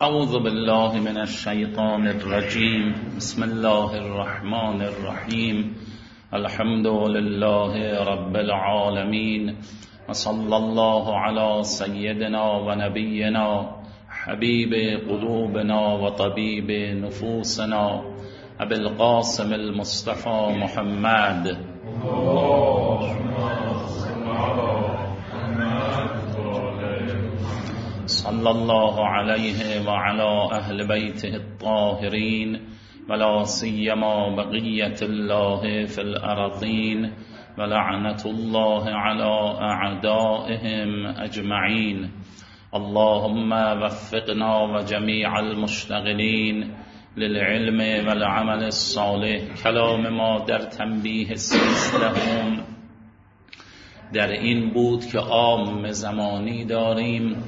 اعوذ بالله من الشیطان الرجیم. بسم الله الرحمن الرحیم. الحمد لله رب العالمین و صلی الله علی سیدنا و نبینا حبیب قلوبنا و طبیب نفوسنا ابی القاسم المصطفى محمد صلی الله علیه و علی اهل بیته الطاهرین ولا سیما بقیت الله فی الارضین و لعنت الله علی اعدائهم اجمعین. اللهم وفقنا و جمیع المشتغلین للعلم و العمل الصالح. کلام ما در تنبیه 13 در این بود که عام زمانی داریم،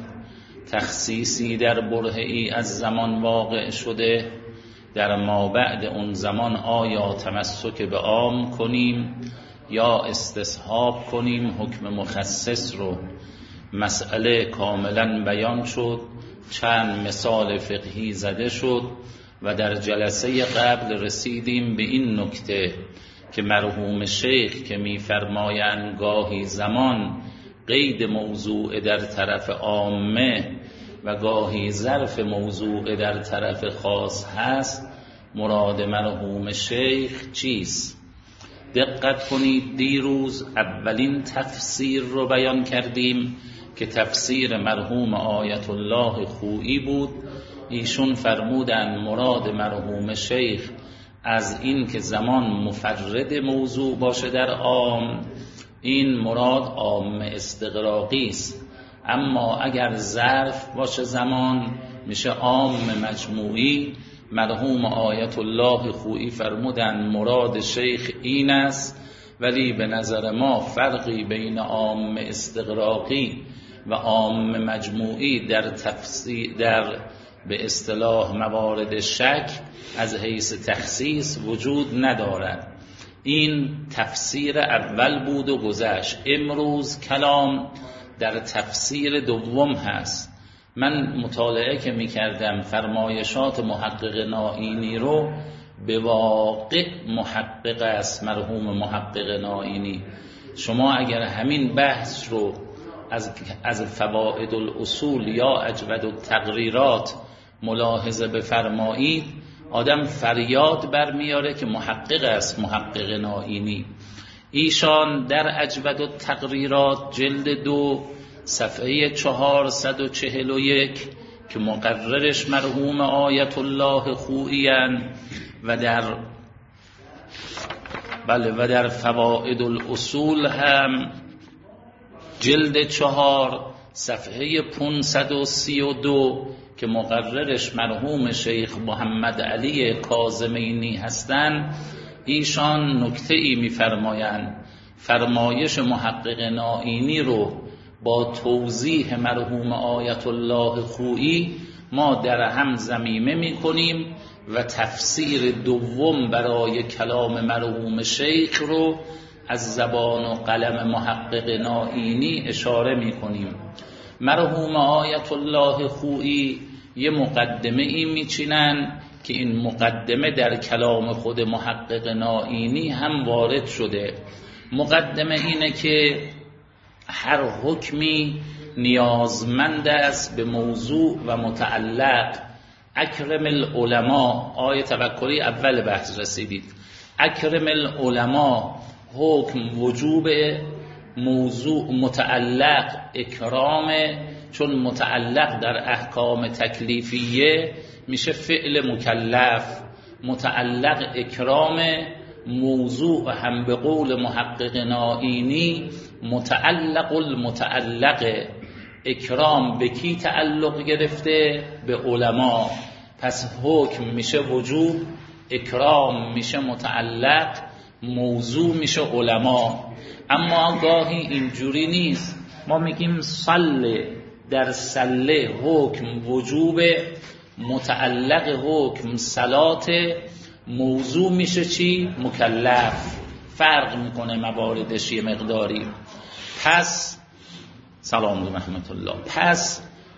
تخصیصی در برهه‌ای از زمان واقع شده، در مابعد اون زمان آیا تمسک به عام کنیم یا استصحاب کنیم حکم مخصص رو. مسئله کاملا بیان شد، چند مثال فقهی زده شد و در جلسه قبل رسیدیم به این نکته که مرحوم شیخ که می‌فرمایند گاهی زمان قید موضوع در طرف عامه و گاهی ظرف موضوع در طرف خاص هست، مراد مرحوم شیخ چیست؟ دقت کنید، دیروز اولین تفسیر رو بیان کردیم که تفسیر مرحوم آیت الله خویی بود. ایشون فرمودن مراد مرحوم شیخ از این که زمان مفرد موضوع باشه در عام، این مراد عام استغراقی است، اما اگر ظرف باشه زمان میشه عام مجموعی. مرحوم آیت الله خویی فرمودن مراد شیخ این است، ولی به نظر ما فرقی بین عام استغراقی و عام مجموعی در تفسیر در به اصطلاح موارد شک از حیث تخصیص وجود ندارد. این تفسیر اول بود و گذشت. امروز کلام در تفسیر دوم هست. من مطالعه که می‌کردم فرمایشات محقق نائینی رو، به واقع محقق است مرحوم محقق نائینی. شما اگر همین بحث رو از فوائد الاصول یا اجود التقریرات ملاحظه بفرمایید، آدم فریاد برمیاره که محقق است محقق نائینی. ایشان در اجود التقریرات جلد 2 صفحه 441 که مقررش مرحوم آیت الله خویی‌اند و در فوائد الاصول هم جلد 4 صفحه 532 که مقررش مرحوم شیخ محمد علی کاظمینی هستند، ایشان نکته ای می‌فرمایند. فرمایش محقق نائینی رو با توضیح مرحوم آیت الله خویی ما در هم ضمیمه می‌کنیم و تفسیر دوم برای کلام مرحوم شیخ رو از زبان و قلم محقق نائینی اشاره می‌کنیم. مرحوم آیت الله خویی یه مقدمه ای میچینن که این مقدمه در کلام خود محقق نائینی هم وارد شده. مقدمه اینه که هر حکمی نیازمند است به موضوع و متعلق. اکرم العلماء، آیه توکلی اول بحث رسیدید، اکرم العلماء حکم وجوب موضوع متعلق اکرامه، چون متعلق در احکام تکلیفیه میشه فعل مکلف. متعلق اکرامه، موضوع هم به قول محقق نائینی متعلق المتعلق. اکرام به کی تعلق گرفته؟ به علما. پس حکم میشه وجوب، اکرام میشه متعلق، موضوع میشه علما. اما گاهی اینجوری نیست، ما میگیم صله، در صله حکم وجوب، متعلق حکم صلات، موضوع میشه چی؟ مکلف. فرق میکنه مواردش یه مقداری. پس سلام رحمت الله. پس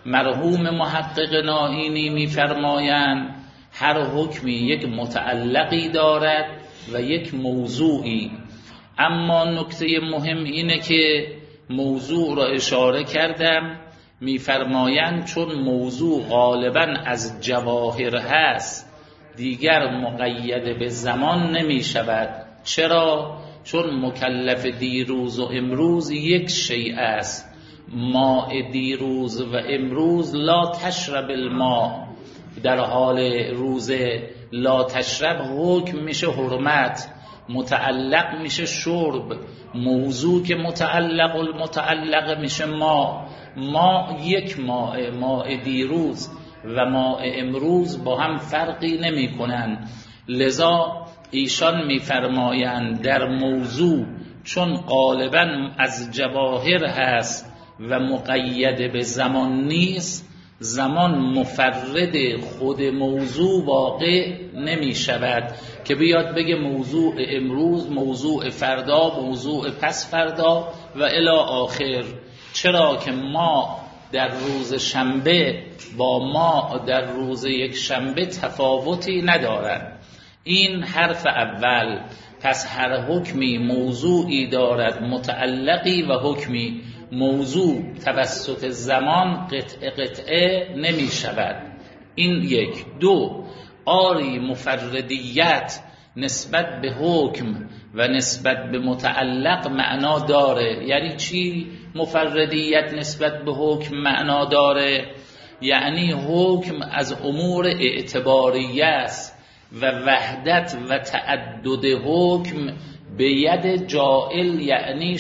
مرحوم محقق نائینی میفرمایند هر حکمی یک متعلقی دارد و یک موضوعی، اما نکته مهم اینه که موضوع را اشاره کردم، میفرمایند چون موضوع غالباً از جواهر هست دیگر مقید به زمان نمی شود. چرا؟ چون مکلف دیروز و امروز یک شیء است. ماء دیروز و امروز لا تشرب الماء، در حال روز لا تشرب حکم میشه حرمت، متعلق میشه شرب، موضوع که متعلق میشه ما یک ماء دیروز و ماء امروز با هم فرقی نمی کنند. لذا ایشان میفرمایند در موضوع چون غالباً از جواهر هست و مقید به زمان نیست، زمان مفرد خود موضوع واقع نمی شود که بیاد بگه موضوع امروز، موضوع فردا، موضوع پس فردا و الی آخر. چرا که ما در روز شنبه با ما در روز یک شنبه تفاوتی ندارد. این حرف اول. پس هر حکمی موضوعی دارد متعلقی و حکمی. موضوع توسط زمان قطعه نمی شود. این یک. دو، آری مفردیت نسبت به حکم و نسبت به متعلق معنا داره. یعنی چی مفردیت نسبت به حکم معنا داره؟ یعنی حکم از امور اعتباریه است و وحدت و تعدد حکم به ید جائل یعنی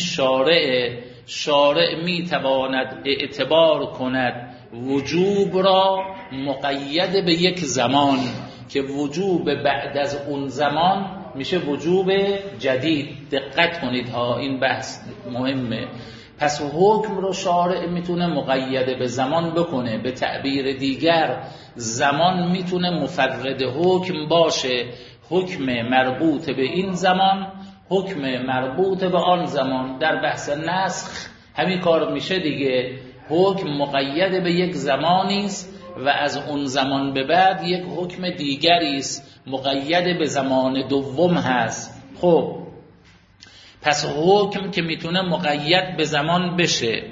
شارع می تواند اعتبار کند وجوب را مقید به یک زمان که وجوب بعد از اون زمان میشه وجوب جدید. دقت کنید ها، این بحث مهمه. پس حکم رو شارع میتونه مقید به زمان بکنه. به تعبیر دیگر زمان میتونه مفرد حکم باشه، حکم مربوط به این زمان، حکم مربوط به آن زمان. در بحث نسخ همین کار میشه دیگه، حکم مقید به یک زمانی است و از اون زمان به بعد یک حکم دیگری است مقید به زمان دوم هست. خب پس حکم که میتونه مقید به زمان بشه،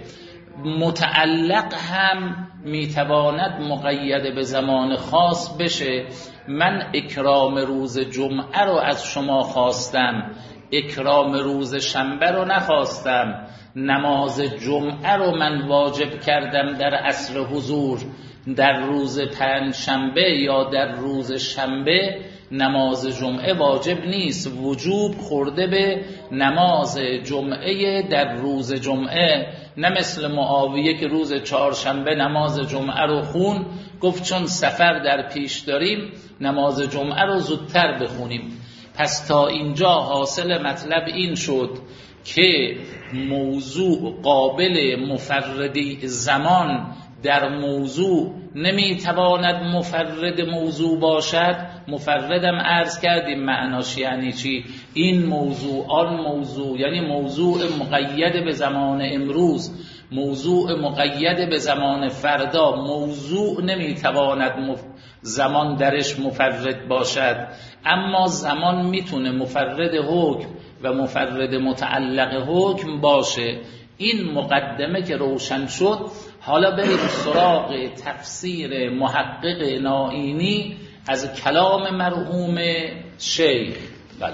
متعلق هم میتواند مقید به زمان خاص بشه. من اکرام روز جمعه رو از شما خواستم، اکرام روز شنبه رو نخواستم. نماز جمعه رو من واجب کردم در عصر حضور، در روز پنجشنبه یا در روز شنبه نماز جمعه واجب نیست. وجوب خورده به نماز جمعه در روز جمعه، نه مثل معاویه که روز چهارشنبه نماز جمعه رو خون، گفت چون سفر در پیش داریم نماز جمعه رو زودتر بخونیم. پس تا اینجا حاصل مطلب این شد که موضوع قابل مفردی زمان در موضوع نمیتواند مفرد موضوع باشد. مفردم عرض کردیم معناش یعنی چی. این موضوع آن موضوع، یعنی موضوع مقید به زمان امروز، موضوع مقید به زمان فردا. موضوع نمیتواند زمان درش مفرد باشد، اما زمان میتونه مفرد حکم و مفرد متعلق حکم باشه. این مقدمه که روشن شد، حالا بریم سراغ تفسیر محقق نائینی از کلام مرحوم شیخ. بله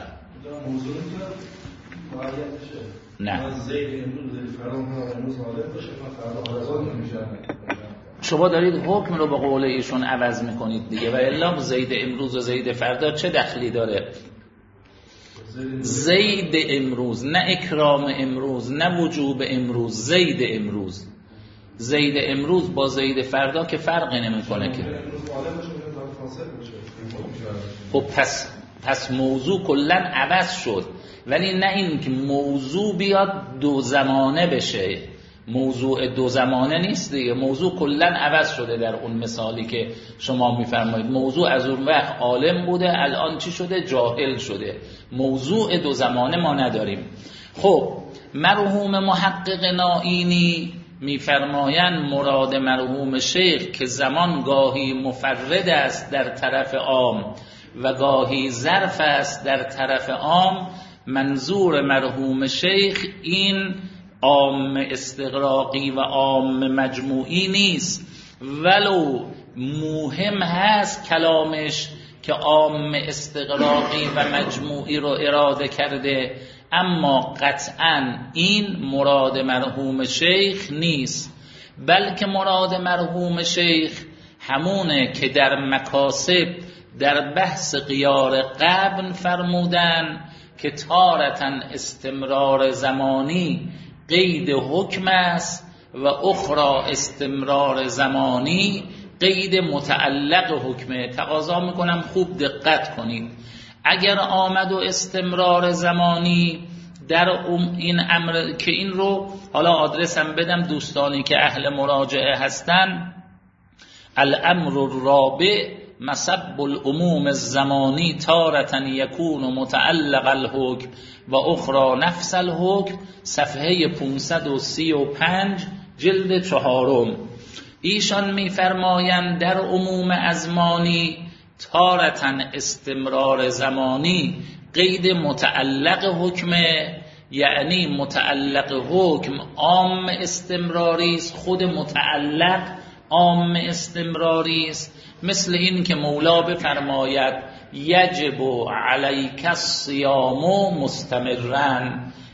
نه شما دارید حکم رو به قول ایشون عوض میکنید دیگه، و الا زید امروز و زید فردا چه دخلی داره؟ زید امروز، نه اکرام امروز، نه وجوب امروز، زید امروز. زید امروز با زید فردا که فرقی نمیکنه که. خب پس موضوع کلا عوض شد، ولی نه این که موضوع بیاد دو زمانه بشه. موضوع دو زمانه نیست دیگه، موضوع کلا عوض شده. در اون مثالی که شما میفرمایید موضوع از اون وقت عالم بوده، الان چی شده؟ جاهل شده. موضوع دو زمانه ما نداریم. خب مرحوم محقق نائینی میفرمایند مراد مرحوم شیخ که زمان گاهی مفرد است در طرف عام و گاهی ظرف است در طرف عام، منظور مرحوم شیخ این عام استغراقی و عام مجموعی نیست، ولو مهم هست کلامش که عام استغراقی و مجموعی رو اراده کرده، اما قطعاً این مراد مرحوم شیخ نیست، بلکه مراد مرحوم شیخ همونه که در مکاسب در بحث غیار قبل فرمودن که تارتاً استمرار زمانی قید حکم است و اخرى استمرار زمانی قید متعلق حکمه. تقاضا میکنم خوب دقت کنید. اگر آمد و استمرار زمانی در این امر که این رو حالا آدرسم بدم دوستانی که اهل مراجعه هستن، الامر الرابع مسب العموم الزمانی تارة یکون متعلق الحکم و اخرى نفس الحکم، صفحه 535 جلد 4. ایشان میفرمایند در عموم ازمانی تارة استمرار زمانی قید متعلق حکمه، یعنی متعلق حکم عام استمراری است، خود متعلق عام استمراری است. مثل این که مولا بفرماید یجب علیک الصیام مستمرا،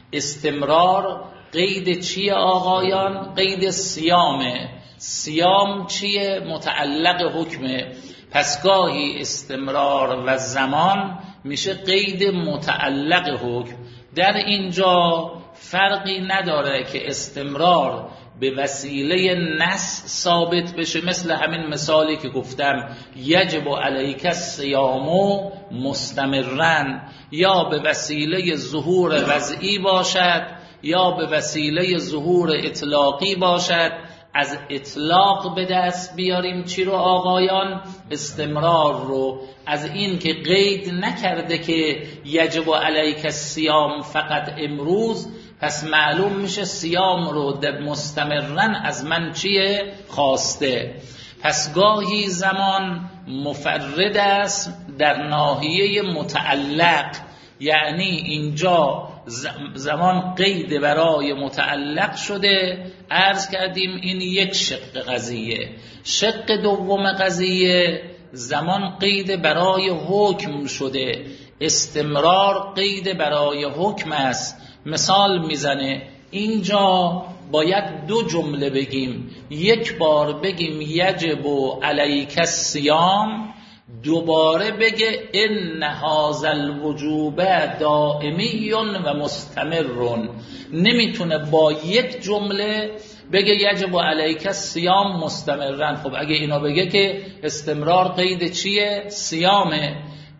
استمرار قید چیه آقایان؟ قید سیامه. سیام چیه؟ متعلق حکمه. پس گاهی استمرار و زمان میشه قید متعلق حکم. در اینجا فرقی نداره که استمرار به وسیله نص ثابت بشه، مثل همین مثالی که گفتم یجب علیک الصیام مستمرا، یا به وسیله ظهور وضعی باشد یا به وسیله ظهور اطلاقی باشد. از اطلاق به دست بیاریم چی رو آقایان؟ استمرار رو. از این که قید نکرده که یجب علیک الصیام فقط امروز، پس معلوم میشه صیام رو در مستمرن از من چیه؟ خواسته. پس گاهی زمان مفرد است در ناحیه متعلق، یعنی اینجا زمان قید برای متعلق شده. عرض کردیم این یک شق قضیه. شق دوم قضیه زمان قید برای حکم شده، استمرار قید برای حکم است. مثال میزنه اینجا باید دو جمله بگیم، یک بار بگیم یجب علیک الصیام، دوباره بگه ان هذا الوجوب دائمی و مستمر. نمیتونه با یک جمله بگه یجب علیک الصیام مستمرن. خب اگه اینا بگه که استمرار قید چیه؟ صیامه.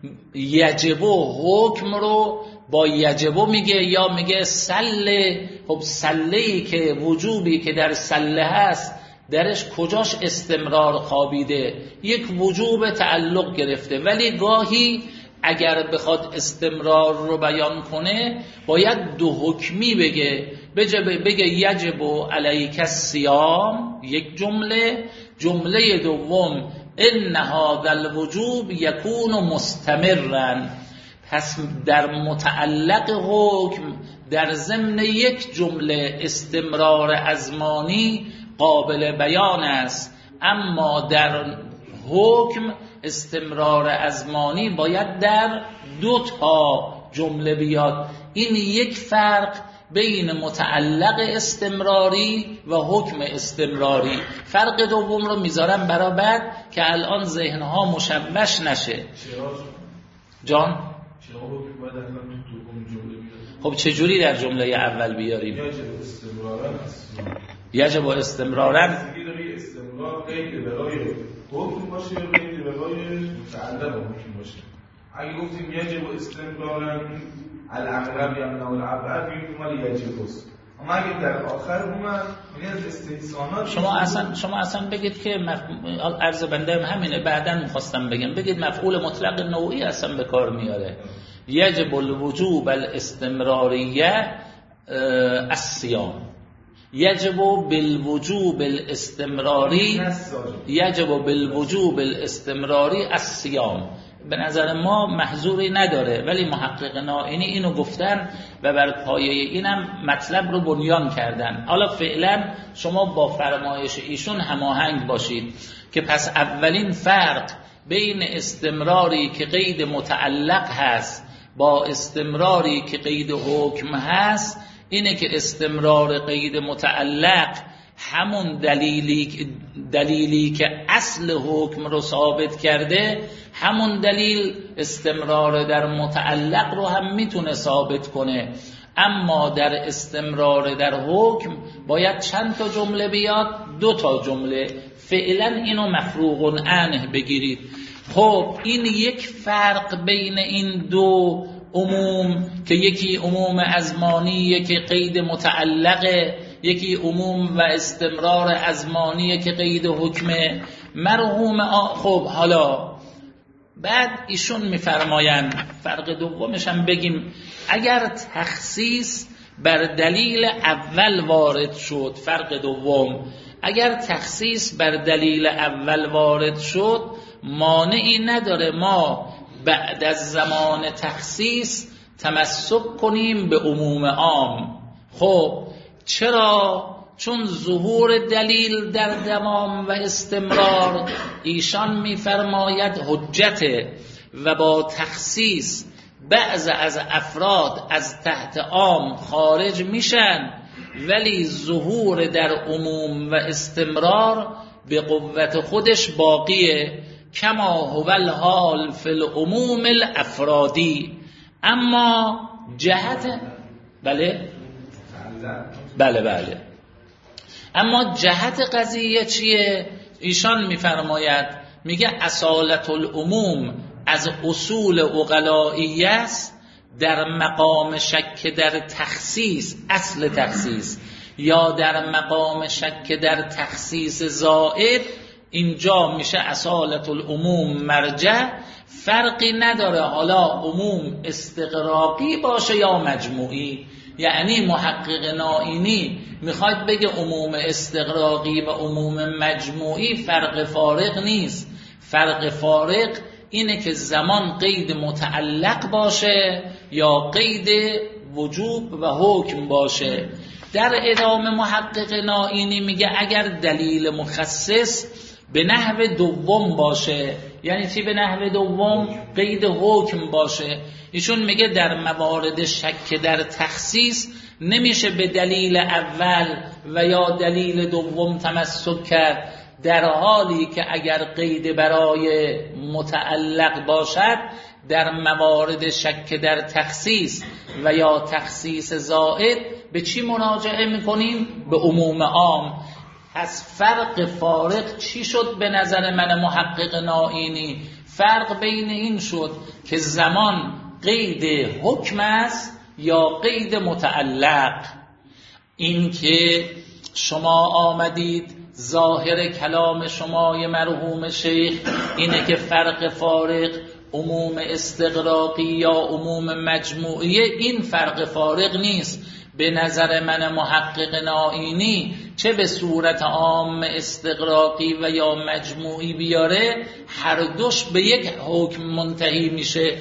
یجب حکم رو با یجب میگه یا میگه سله. خب سله‌ای که وجوبی که در سله هست درش کجاش استمرار خوابیده؟ یک وجوب تعلق گرفته. ولی گاهی اگر بخواد استمرار رو بیان کنه باید دو حکمی بگه. بگه یجب علیک الصیام یک جمله، جمله دوم ان هذا الوجوب یکون مستمرا. پس در متعلق حکم در ضمن یک جمله استمرار ازمانی قابل بیان است، اما در حکم استمرار ازمانی باید در دو تا جمله بیاد. این یک فرق بین متعلق استمراری و حکم استمراری. فرق دوم رو میذارم برای بعد که الان ذهنها مشوش نشه. جان؟ خب چجوری در جمله اول بیاریم؟ یجب استمرارا استمرار قید برای حکم باشه یا قید برای متعلق حکم باشه. اگه گفتیم یجب استمرارا الاغلب یا نه الابعد میگیم مال یجب است، اما اگه در آخر اومد یعنی از استثناءات شما اصلا بگید که عرض بنده همینه، بعداً می‌خواستم بگم بگید مفعول مطلق نوعی اصلا به کار میاره. یجب الوجوب الاستمراریه الصیام، یجب بالوجوب الاستمراری الصیام. به نظر ما محظوری نداره، ولی محقق نائینی اینو گفتن و بر پایه اینم مطلب رو بنیان کردن. حالا فعلا شما با فرمایش ایشون هماهنگ باشید که پس اولین فرق بین استمراری که قید متعلق هست با استمراری که قید حکم هست اینه که استمرار قید متعلق همون دلیلی که اصل حکم رو ثابت کرده، همون دلیل استمرار در متعلق رو هم میتونه ثابت کنه. اما در استمرار در حکم باید چند تا جمله بیاد؟ 2 تا جمله. فعلا اینو مفروغ عنه بگیرید. خب این یک فرق بین این دو عموم که یکی عموم ازمانیه که قید متعلقه، یکی عموم و استمرار ازمانیه که قید حکمه مرحوم. خب حالا بعد ایشون میفرمایند فرق دومش هم بگیم. اگر تخصیص بر دلیل اول وارد شد، فرق دوم، اگر تخصیص بر دلیل اول وارد شد مانعی نداره ما بعد از زمان تخصیص تمسک کنیم به عموم عام. خب چرا؟ چون ظهور دلیل در دوام و استمرار ایشان میفرماید حجته و با تخصیص بعض از افراد از تحت عام خارج میشن، ولی ظهور در عموم و استمرار به قوت خودش باقیه. کما هو الحال فی العموم الافرادی. اما جهت بله اما جهت قضیه چیه؟ ایشان میفرماید، میگه اصالت العموم از اصول عقلائیه است در مقام شک در تخصیص، اصل تخصیص، یا در مقام شک در تخصیص زائد. اینجا میشه اصالت العموم مرجع. فرقی نداره حالا عموم استغراقی باشه یا مجموعی. یعنی محقق نائینی میخواد بگه عموم استغراقی و عموم مجموعی فرق فارق نیست. فرق فارق اینه که زمان قید متعلق باشه یا قید وجوب و حکم باشه. در ادامه محقق نائینی میگه اگر دلیل مخصص به نحو دوم باشه، یعنی چی به نحو دوم؟ قید حکم باشه. ایشون میگه در موارد شک در تخصیص نمیشه به دلیل اول و یا دلیل دوم تمسک کرد، در حالی که اگر قید برای متعلق باشد در موارد شک در تخصیص و یا تخصیص زائد به چی مراجعه میکنیم؟ به عموم عام. از فرق فارق چی شد به نظر من محقق نائینی؟ فرق بین این شد که زمان قید حکم است یا قید متعلق. این که شما آمدید ظاهر کلام شمای مرحوم شیخ اینه که فرق فارق عموم استغراقی یا عموم مجموعیه، این فرق فارق نیست. به نظر من محقق نائینی چه به صورت عام استغراقی و یا مجموعی بیاره، هر دوش به یک حکم منتهی میشه.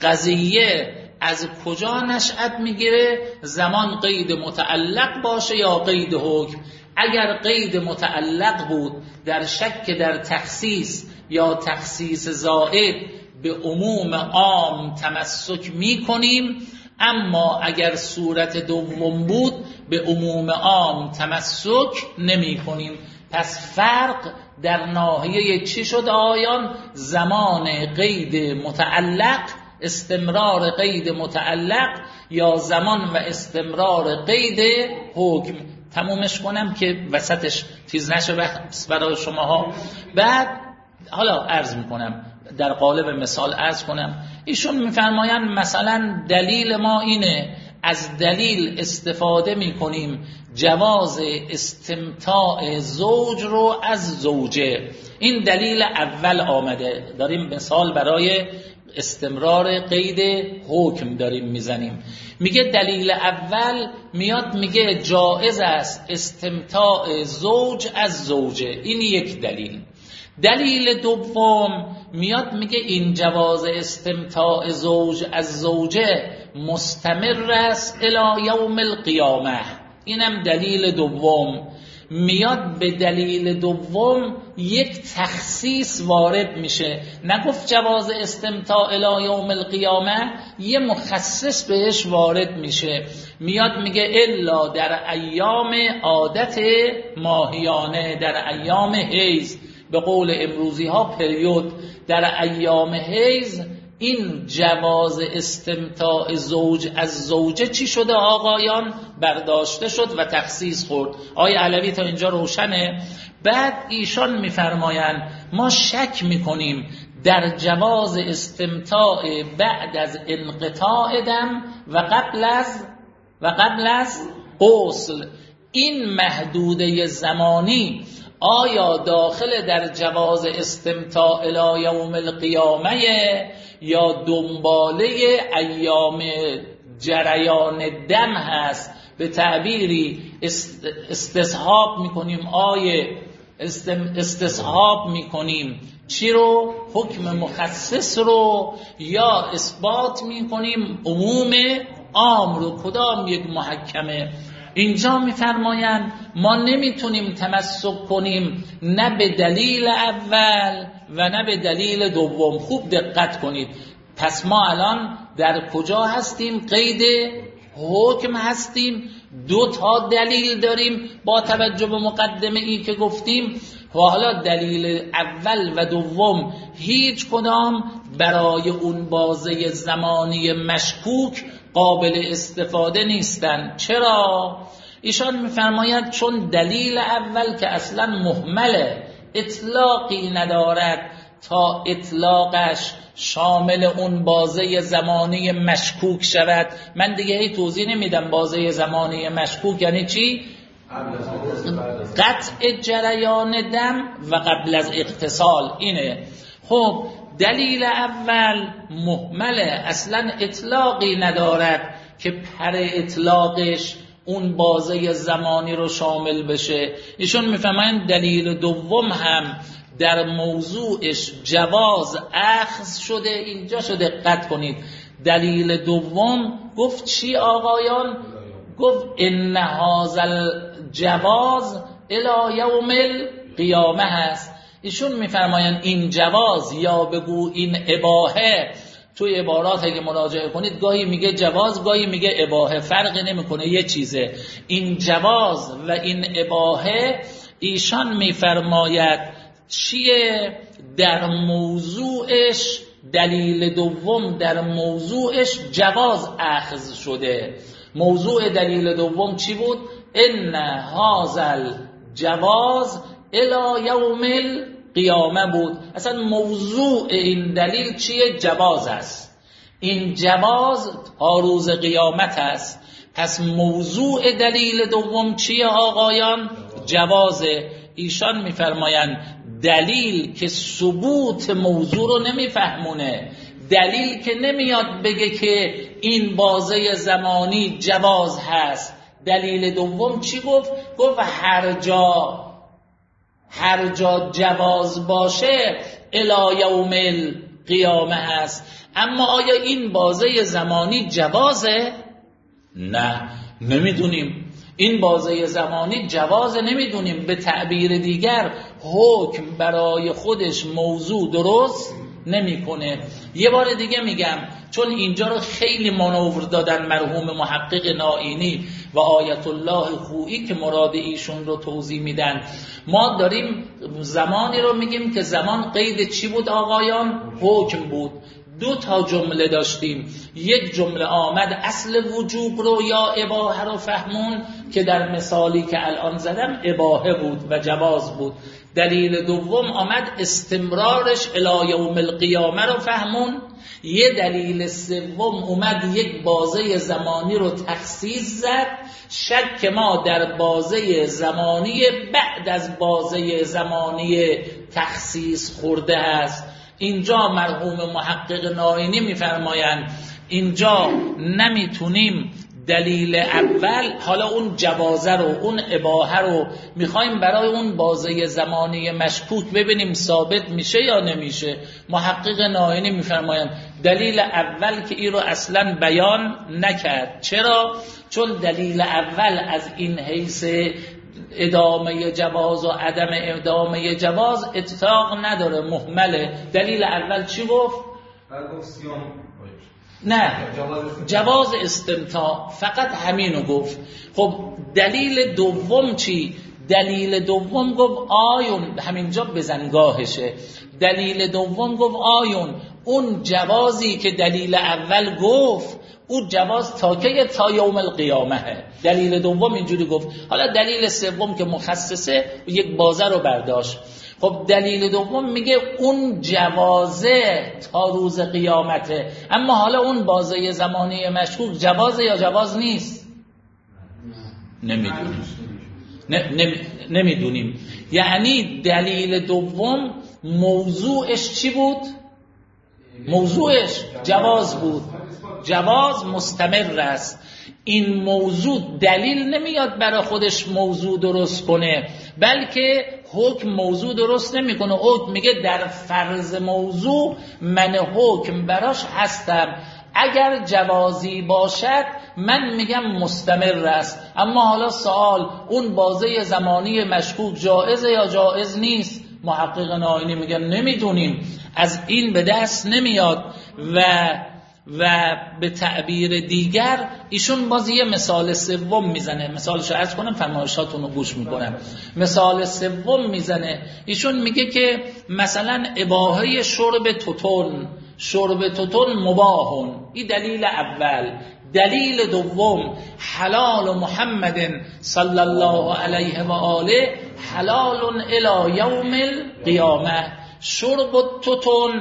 قضیه از کجا نشأت میگیره؟ زمان قید متعلق باشه یا قید حکم. اگر قید متعلق بود در شک در تخصیص یا تخصیص زائد به عموم عام تمسک میکنیم، اما اگر صورت دوم بود به عموم عام تمسک نمی کنیم. پس فرق در ناحیه چی شد آیان؟ زمان قید متعلق، استمرار قید متعلق، یا زمان و استمرار قید حکم. تمومش کنم که وسطش چیز نشه برای شماها. بعد حالا عرض میکنم در قالب مثال عرض کنم. ایشون میفرمایند مثلا دلیل ما اینه، از دلیل استفاده میکنیم جواز استمتاع زوج رو از زوجه. این دلیل اول آمده، داریم مثال برای استمرار قید حکم داریم میزنیم. میگه دلیل اول میاد میگه جایز است استمتاع زوج از زوجه، این یک دلیل. دلیل دوم میاد میگه این جواز استمتاع زوج از زوجه مستمر است الی یوم القیامه، اینم دلیل دوم. میاد به دلیل دوم یک تخصیص وارد میشه، نگفت جواز استمتاع الی یوم القیامه، یه مخصص بهش وارد میشه، میاد میگه الا در ایام عادت ماهیانه، در ایام حیض، به قول امروزی ها پریود، در ایام حیض این جواز استمتاع زوج از زوجه چی شده آقایان؟ برداشته شد و تخصیص خورد. آیه علوی تا اینجا روشنه؟ بعد ایشان میفرمایند ما شک میکنیم در جواز استمتاع بعد از انقطاع دم و قبل از غسل. این محدوده زمانی آیا داخل در جواز استمتاع الی یوم القیامه یا دنباله ایام جریان دم هست؟ به تعبیری استصحاب میکنیم، استصحاب میکنیم چی رو؟ حکم مخصص رو، یا اثبات میکنیم عموم عام رو؟ کدام یک محکمه؟ اینجا میفرمایند ما نمیتونیم تمسک کنیم نه به دلیل اول و نه به دلیل دوم. خوب دقت کنید. پس ما الان در کجا هستیم؟ قید حکم هستیم. 2 تا دلیل داریم با توجه به مقدمه ای که گفتیم، و حالا دلیل اول و دوم هیچ کدام برای اون بازه زمانی مشکوک قابل استفاده نیستن. چرا؟ ایشان میفرماید چون دلیل اول که اصلا مهمله، اطلاقی ندارد تا اطلاقش شامل اون بازه زمانی مشکوک شود. من دیگه هی توضیح نمیدم بازه زمانی مشکوک یعنی چی؟ قطع جریان دم و قبل از اغتسال. اینه. خب دلیل اول محمله، اصلا اطلاقی ندارد که پر اطلاقش اون بازه زمانی رو شامل بشه. ایشون میفهمن دلیل دوم هم در موضوعش جواز اخذ شده. اینجا شده دقت کنید. دلیل دوم گفت چی آقایان؟ گفت ان هذا الجواز الی یوم القیامه هست. ایشون میفرمایند این جواز یا بگو این اباحه، توی عبارات اگه مراجعه کنید گاهی میگه جواز گاهی میگه اباحه، فرقی نمیکنه، یه چیزه. این جواز و این اباحه ایشان میفرماید چیه؟ در موضوعش دلیل دوم در موضوعش جواز اخذ شده. موضوع دلیل دوم چی بود؟ ان هذا الجواز الی یوم القیامه بود. اصلا موضوع این دلیل چیه؟ جواز است. این جواز تا روز قیامت است. پس موضوع دلیل دوم چیه آقایان؟ جوازه. ایشان میفرمایند دلیل که ثبوت موضوع رو نمیفهمونه، دلیل که نمیاد بگه که این بازه زمانی جواز هست. دلیل دوم چی گفت؟ گفت هر جا جواز باشه الی یوم القیامه هست. اما آیا این بازه زمانی جوازه؟ نه، نمیدونیم. این بازه زمانی جوازه، نمیدونیم. به تعبیر دیگر حکم برای خودش موضوع درست نمیکنه. یه بار دیگه میگم، چون اینجا رو خیلی مانور دادن مرحوم محقق نائینی و آیت الله خویی که مراد ایشون رو توضیح میدن. ما داریم زمانی رو میگیم که زمان قید چی بود آقایان؟ حکم بود. 2 تا جمله داشتیم. یک جمله آمد اصل وجوب رو یا اباحه رو فهمون که در مثالی که الان زدم اباحه بود و جواز بود. دلیل دوم آمد استمرارش الی یوم القیامه رو فهمون. یه دلیل سوم اومد یک بازه زمانی رو تخصیص زد. شک ما در بازه زمانی بعد از بازه زمانی تخصیص خورده است. اینجا مرحوم محقق نائینی میفرمایند اینجا نمیتونیم دلیل اول، حالا اون جوازه رو اون اباحه رو میخوایم برای اون بازه زمانی مشکوک ببینیم ثابت میشه یا نمیشه. محقق نائینی میفرمایند دلیل اول که این رو اصلا بیان نکرد. چرا؟ چون دلیل اول از این حیث ادامه جواز و عدم ادامه جواز اطلاق نداره، محمله. دلیل اول چی گفت؟ نه، جواز استمتاع، فقط همینو گفت. خب دلیل دوم چی؟ دلیل دوم گفت آیون، همینجا بزنگاهشه. دلیل دوم گفت آیون اون جوازی که دلیل اول گفت اون جواز تا که تا یوم القیامه. دلیل دوم اینجوری گفت. حالا دلیل سوم که مخصصه یک بازه رو برداشت. خب دلیل دوم میگه اون جوازه تا روز قیامته، اما حالا اون بازه زمانی مشکوک جوازه یا جواز نیست؟ نمیدونیم. یعنی دلیل دوم موضوعش چی بود؟ موضوعش جواز بود. جواز مستمر است. این موضوع دلیل نمیاد برای خودش موضوع درست کنه، بلکه حکم موضوع درست نمیکنه. حکم میگه در فرض موضوع من حکم براش هستم، اگر جوازی باشد من میگم مستمر است. اما حالا سوال اون بازه زمانی مشکوک جائزه یا جائز نیست؟ محقق نائینی میگن نمیدونیم، از این به دست نمیاد. و به تعبیر دیگر ایشون باز یه مثال سوم میزنه. مثالشو عرض کنم فرمایشاتون رو گوش میکنم. مثال سوم میزنه. ایشون میگه که مثلا اباحه شرب توتون مباهن، این دلیل اول. دلیل دوم حلال محمد صلی الله علیه و آله حلال الی یوم القیامه. شرب التوتون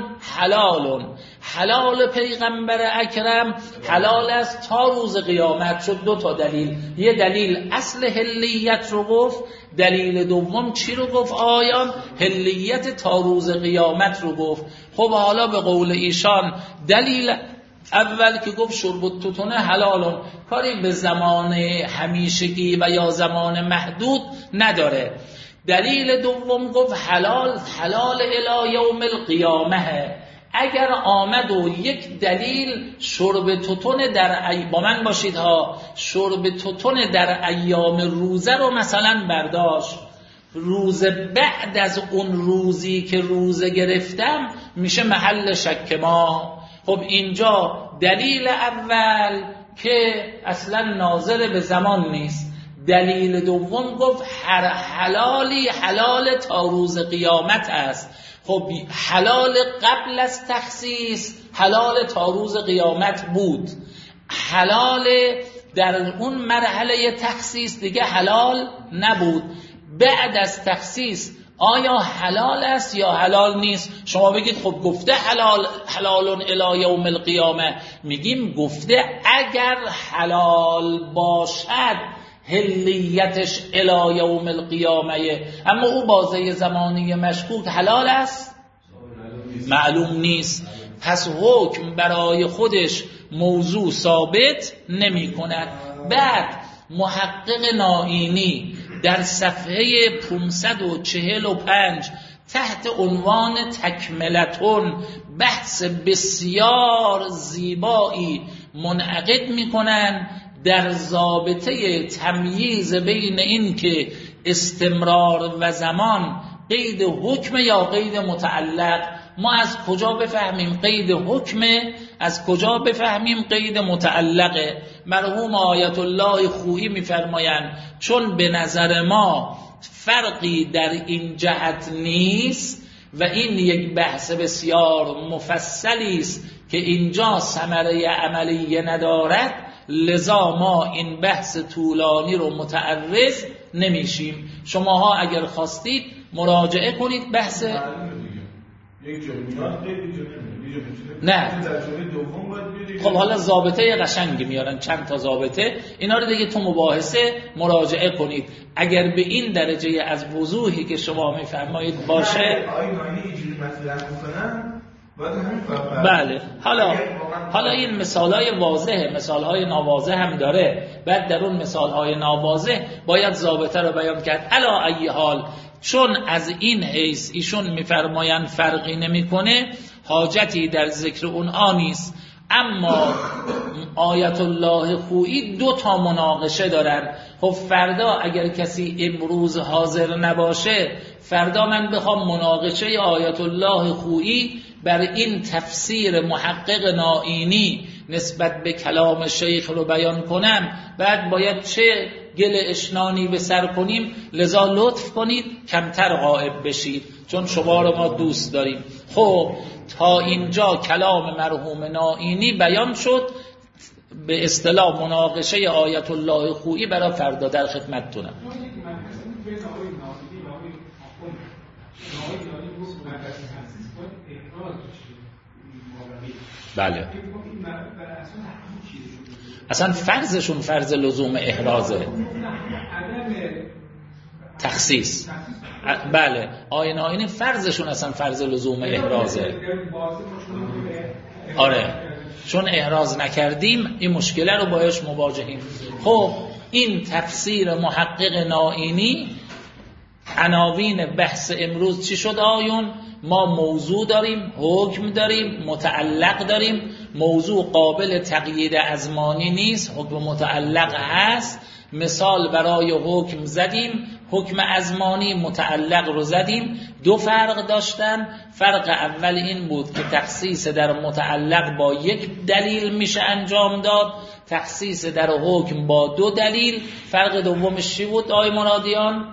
حلال پیغمبر اکرم حلال است تا روز قیامت. شد دو تا دلیل. یه دلیل اصل حلیت رو گفت، دلیل دوم چی رو گفت؟ آیان حلیت تا روز قیامت رو گفت. خب حالا به قول ایشان دلیل اول که گفت شرب التوتون حلال کاری به زمان همیشگی و یا زمان محدود نداره. دلیل دوم گفت حلال الی یوم القیامه. اگر آمد و یک دلیل شرب توتون با من باشید ها، شرب توتون در ایام روزه رو مثلا برداشت، روز بعد از اون روزی که روزه گرفتم میشه محل شک ما. خب اینجا دلیل اول که اصلا ناظر به زمان نیست. دلیل دوم گفت هر حلالی حلال تا روز قیامت است. خب حلال قبل از تخصیص حلال تا روز قیامت بود، حلال در اون مرحله تخصیص دیگه حلال نبود. بعد از تخصیص آیا حلال است یا حلال نیست؟ شما بگید خب گفته حلال الی یوم القیامه. میگیم گفته اگر حلال باشد حلیتش الی یوم القیامه، اما او بازه زمانی مشکوک حلال است؟ معلوم نیست. پس حکم برای خودش موضوع ثابت نمی کند. بعد محقق نائینی در صفحه 545 تحت عنوان تکملتون بحث بسیار زیبایی منعقد می کنند در ضابطه تمییز بین این که استمرار و زمان قید حکم یا قید متعلق. ما از کجا بفهمیم قید حکمه، از کجا بفهمیم قید متعلقه؟ مرحوم آیت الله خویی میفرمایند چون به نظر ما فرقی در این جهت نیست و این یک بحث بسیار مفصلی است که اینجا ثمره عملی ندارد، لذا ما این بحث طولانی رو متعرض نمیشیم. شماها اگر خواستید مراجعه کنید بحث نه. خب حالا ضابطه قشنگی میارن، چند تا ضابطه، اینا رو دیگه تو مباحثه مراجعه کنید. اگر به این درجه از وضوحی که شما میفرمایید باشه آیا اینجوری مطرح میکنن بله. حالا این مثالهای واضحه، مثالهای ناواضح هم داره. بعد در اون مثالهای ناواضح باید ضابطه رو بیان کرد. علا ای حال، چون از این حیث ایشون میفرمایند فرقی نمیکنه، حاجتی در ذکر اون نیست. اما آیت الله خویی 2 تا مناقشه دارن. خب فردا اگر کسی امروز حاضر نباشه، فردا من بخوام مناقشه آیت الله خویی بر این تفسیر محقق نائینی نسبت به کلام شیخ رو بیان کنم، بعد باید چه گل اشنانی به سر کنیم. لذا لطف کنید کمتر غائب بشید، چون شما رو ما دوست داریم. خب تا اینجا کلام مرحوم نائینی بیان شد، به اصطلاح مناقشه آیت الله خویی برای فردا در خدمتتونم. بله، اصلا فرضشون فرض لزوم احرازه، تخصیص. بله، آیین آیین فرضشون اصلا فرض لزوم احرازه. آره، چون احراز نکردیم این مشکله رو باش مواجهیم. خب این تفسیر محقق نائینی، عناوین بحث امروز چی شد آیون؟ ما موضوع داریم، حکم داریم، متعلق داریم. موضوع قابل تقیید ازمانی نیست، حکم متعلق هست. مثال برای حکم زدیم، حکم ازمانی، متعلق رو زدیم. 2 فرق داشتن. فرق اول این بود که تخصیص در متعلق با 1 دلیل میشه انجام داد، تخصیص در حکم با 2 دلیل. فرق دومش چی بود آقای مرادیان؟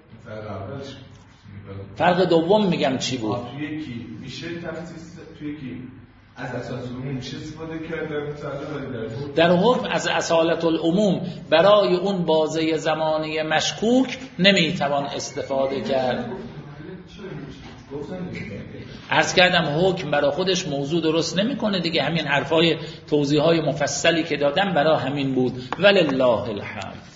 فرق دوم میگم چی بود؟ توی یکی میشه تخصیص، توی یکی از اساس العموم میشه استفاده کرد، در حکم از اصالت العموم برای اون بازه زمانی مشکوک نمیتوان استفاده کرد. عرض کردم حکم برای خودش موضوع درست نمیکنه دیگه. همین حرفای توضیحای مفصلی که دادم برای همین بود. ولله الحمد.